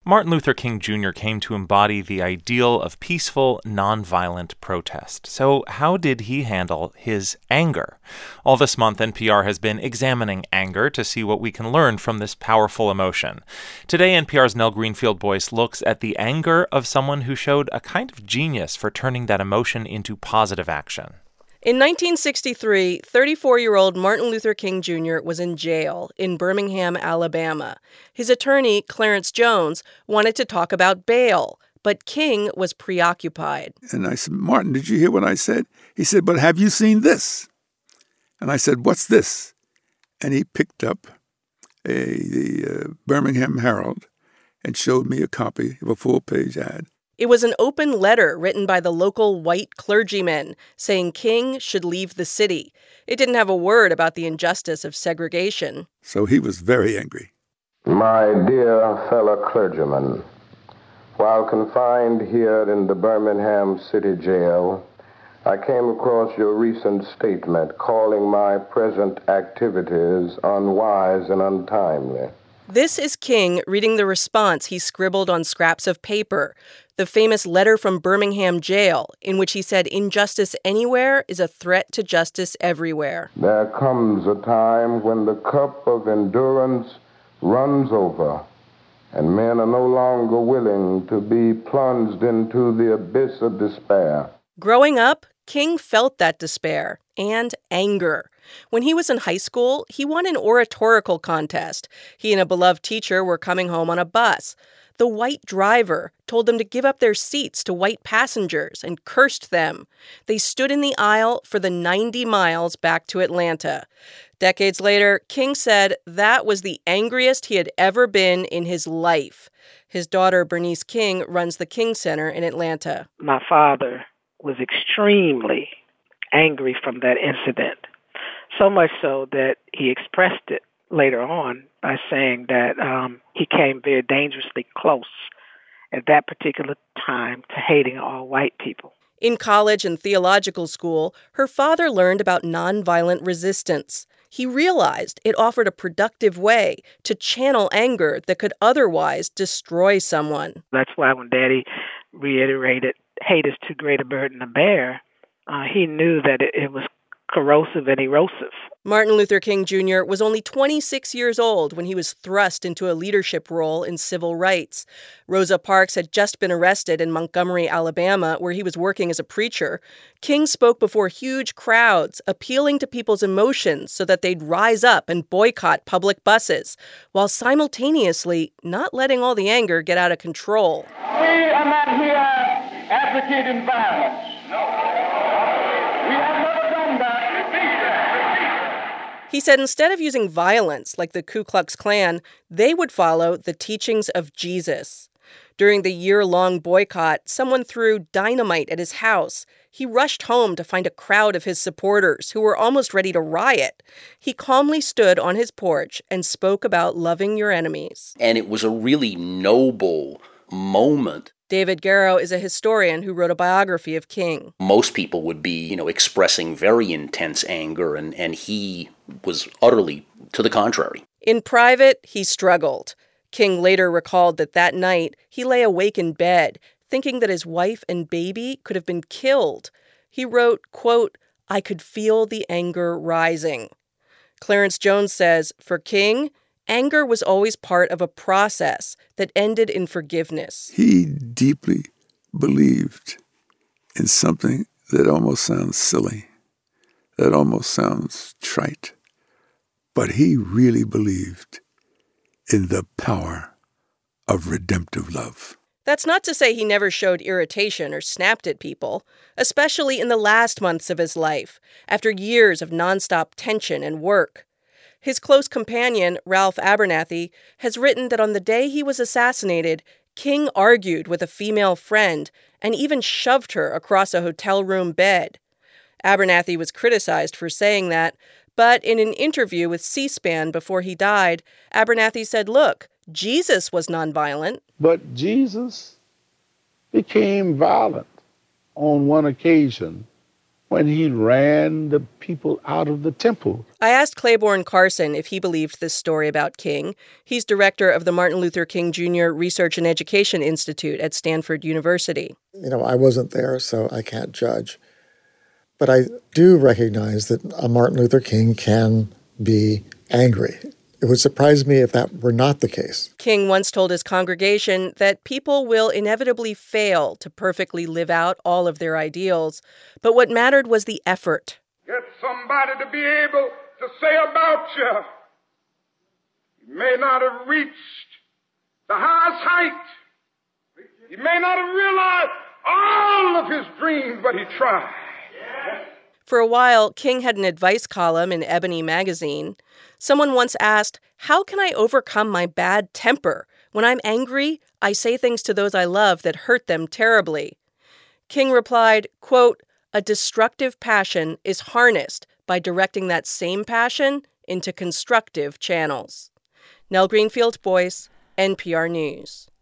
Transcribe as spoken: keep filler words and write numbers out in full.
Martin Luther King Junior came to embody the ideal of peaceful, nonviolent protest. So how did he handle his anger? All this month, N P R has been examining anger to see what we can learn from this powerful emotion. Today, N P R's Nell Greenfield-Boyce looks at the anger of someone who showed a kind of genius for turning that emotion into positive action. In nineteen sixty-three, thirty-four-year-old Martin Luther King Junior was in jail in Birmingham, Alabama. His attorney, Clarence Jones, wanted to talk about bail, but King was preoccupied. And I said, Martin, did you hear what I said? He said, but have you seen this? And I said, what's this? And he picked up a, the uh, Birmingham Herald and showed me a copy of a full-page ad. It was an open letter written by the local white clergymen saying King should leave the city. It didn't have a word about the injustice of segregation. So he was very angry. My dear fellow clergymen, while confined here in the Birmingham City Jail, I came across your recent statement calling my present activities unwise and untimely. This is King reading the response he scribbled on scraps of paper, the famous letter from Birmingham jail, in which he said injustice anywhere is a threat to justice everywhere. There comes a time when the cup of endurance runs over, and men are no longer willing to be plunged into the abyss of despair. Growing up, King felt that despair and anger. When he was in high school, he won an oratorical contest. He and a beloved teacher were coming home on a bus. The white driver told them to give up their seats to white passengers and cursed them. They stood in the aisle for the ninety miles back to Atlanta. Decades later, King said that was the angriest he had ever been in his life. His daughter, Bernice King, runs the King Center in Atlanta. My father was extremely angry from that incident, so much so that he expressed it later on by saying that um, he came very dangerously close at that particular time to hating all white people. In college and theological school, her father learned about nonviolent resistance. He realized it offered a productive way to channel anger that could otherwise destroy someone. That's why when Daddy reiterated, hate is too great a burden to bear, uh, he knew that it, it was corrosive and erosive. Martin Luther King Junior was only twenty-six years old when he was thrust into a leadership role in civil rights. Rosa Parks had just been arrested in Montgomery, Alabama, where he was working as a preacher. King spoke before huge crowds, appealing to people's emotions so that they'd rise up and boycott public buses, while simultaneously not letting all the anger get out of control. We are not here advocating violence. We have never done that. He said instead of using violence like the Ku Klux Klan, they would follow the teachings of Jesus. During the year-long boycott, someone threw dynamite at his house. He rushed home to find a crowd of his supporters who were almost ready to riot. He calmly stood on his porch and spoke about loving your enemies. And it was a really noble moment. David Garrow is a historian who wrote a biography of King. Most people would be, you know, expressing very intense anger, and, and he was utterly to the contrary. In private, he struggled. King later recalled that that night, he lay awake in bed, thinking that his wife and baby could have been killed. He wrote, quote, "I could feel the anger rising." Clarence Jones says, for King, anger was always part of a process that ended in forgiveness. He deeply believed in something that almost sounds silly, that almost sounds trite, but he really believed in the power of redemptive love. That's not to say he never showed irritation or snapped at people, especially in the last months of his life, after years of nonstop tension and work. His close companion, Ralph Abernathy, has written that on the day he was assassinated, King argued with a female friend and even shoved her across a hotel room bed. Abernathy was criticized for saying that, but in an interview with C-SPAN before he died, Abernathy said, look, Jesus was nonviolent. But Jesus became violent on one occasion when he ran the people out of the temple. I asked Claiborne Carson if he believed this story about King. He's director of the Martin Luther King Junior Research and Education Institute at Stanford University. You know, I wasn't there, so I can't judge. But I do recognize that a Martin Luther King can be angry. It would surprise me if that were not the case. King once told his congregation that people will inevitably fail to perfectly live out all of their ideals, but what mattered was the effort. Get somebody to be able to say about you, he may not have reached the highest height. He may not have realized all of his dreams, but he tried. For a while, King had an advice column in Ebony magazine. Someone once asked, "How can I overcome my bad temper? When I'm angry, I say things to those I love that hurt them terribly." King replied, quote, "A destructive passion is harnessed by directing that same passion into constructive channels." Nell Greenfield Boyce, N P R News.